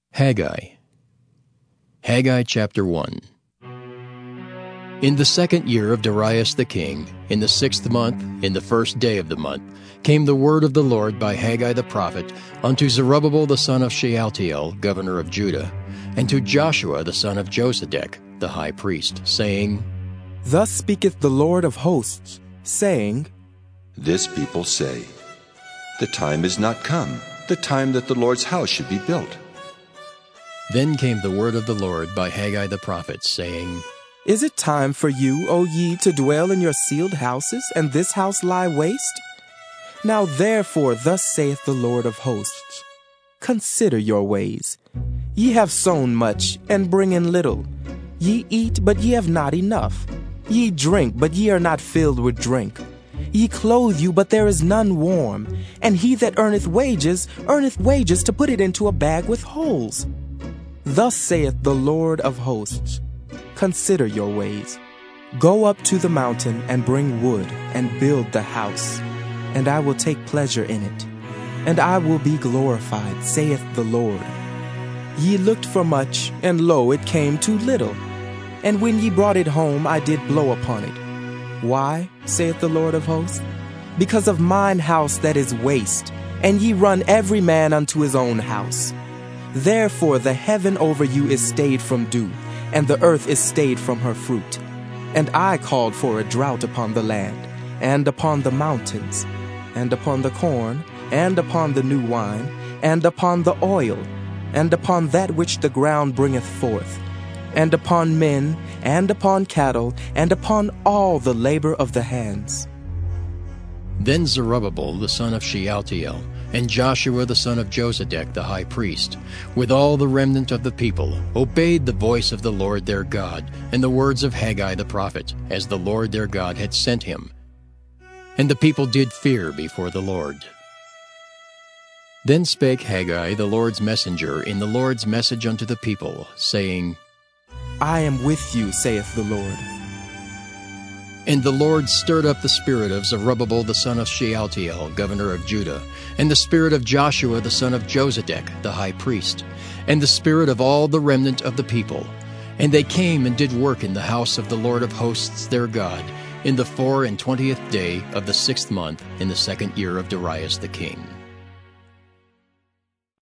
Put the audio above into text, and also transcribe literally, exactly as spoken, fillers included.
Haggai. Haggai chapter one. In the second year of Darius the king, in the sixth month, in the first day of the month, came the word of the Lord by Haggai the prophet unto Zerubbabel the son of Shealtiel, governor of Judah, and to Joshua the son of Josedech, the high priest, saying, Thus speaketh the Lord of hosts, saying, This people say, The time is not come, the time that the Lord's house should be built. Then came the word of the Lord by Haggai the prophet, saying, Is it time for you, O ye, to dwell in your sealed houses, and this house lie waste? Now therefore thus saith the Lord of hosts, Consider your ways. Ye have sown much, and bring in little. Ye eat, but ye have not enough. Ye drink, but ye are not filled with drink. Ye clothe you, but there is none warm. And he that earneth wages, earneth wages to put it into a bag with holes. Thus saith the Lord of hosts, Consider your ways. Go up to the mountain, and bring wood, and build the house, and I will take pleasure in it, and I will be glorified, saith the Lord. Ye looked for much, and lo, it came too little. And when ye brought it home, I did blow upon it. Why, saith the Lord of hosts? Because of mine house that is waste, and ye run every man unto his own house. Therefore the heaven over you is stayed from dew, and the earth is stayed from her fruit. And I called for a drought upon the land, and upon the mountains, and upon the corn, and upon the new wine, and upon the oil, and upon that which the ground bringeth forth, and upon men, and upon cattle, and upon all the labor of the hands. Then Zerubbabel the son of Shealtiel, and Joshua the son of Josedech the high priest, with all the remnant of the people, obeyed the voice of the Lord their God, and the words of Haggai the prophet, as the Lord their God had sent him. And the people did fear before the Lord. Then spake Haggai the Lord's messenger in the Lord's message unto the people, saying, I am with you, saith the Lord. And the Lord stirred up the spirit of Zerubbabel the son of Shealtiel, governor of Judah, and the spirit of Joshua the son of Josedech, the high priest, and the spirit of all the remnant of the people. And they came and did work in the house of the Lord of hosts their God, in the four and twentieth day of the sixth month, in the second year of Darius the king.